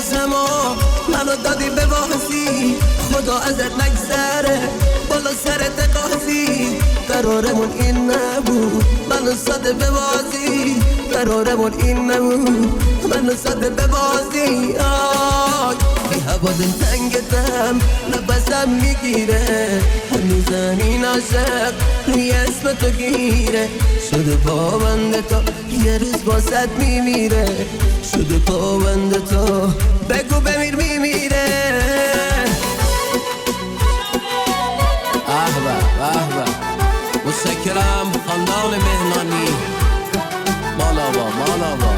زمان منو دادی به بازی، خدا ازت نگذره بالا سرت قاضی. قرارمون این نبود منو ساده به بازی، قرارمون این نبود منو ساده به بازی. آی بی هوا دل تنگتم نفسم میگیره، هنوزم این عاشق روی اسم تو گیره. شده پابند تو یه روز باست میمیره، شده پابند تو بگو بمیر میمیره. احبه متشکرم خاندان مهنانی مالاوا مالاوا.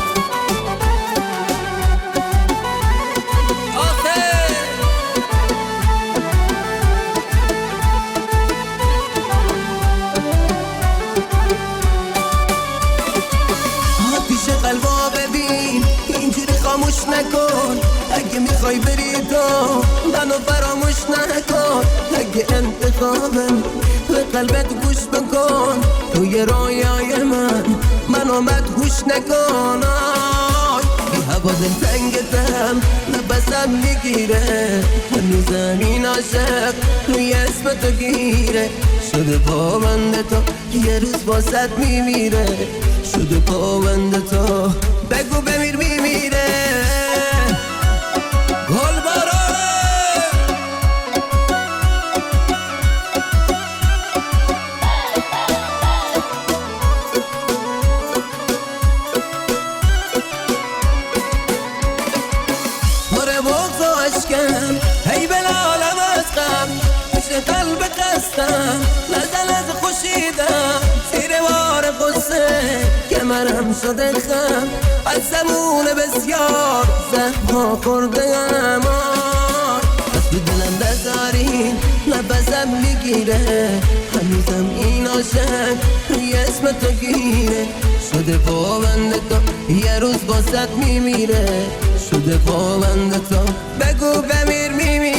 آتیش قلبا ببین اینجوری خاموش نکن، اگه میخوای بری تو منو فراموش نکن. اگه انتخابم به قلبت گوش بکن، توی رویای من مدهوش نکن. بی هوا دل تنگتم نفسم میگیره، هنوزم این عاشق روی اسم تو گیره. شده پابند تو یه روز باست میمیره، شده پابند تو بگو بمیر میمیره. گل بارانه مره بغض و عشقم هی بلالم از غم، پیش قلب قصدم نزل از خوشیدم. زیر بار قصه کمرم شده خم، از زمون بسیار زهما خوردم. از تو دلم بذارین نفسم میگیره، هنوزم این عاشق روی اسم تو گیره. شده پابند تو یه روز باست میمیره، شده پابند تو بگو بمیر میمیره.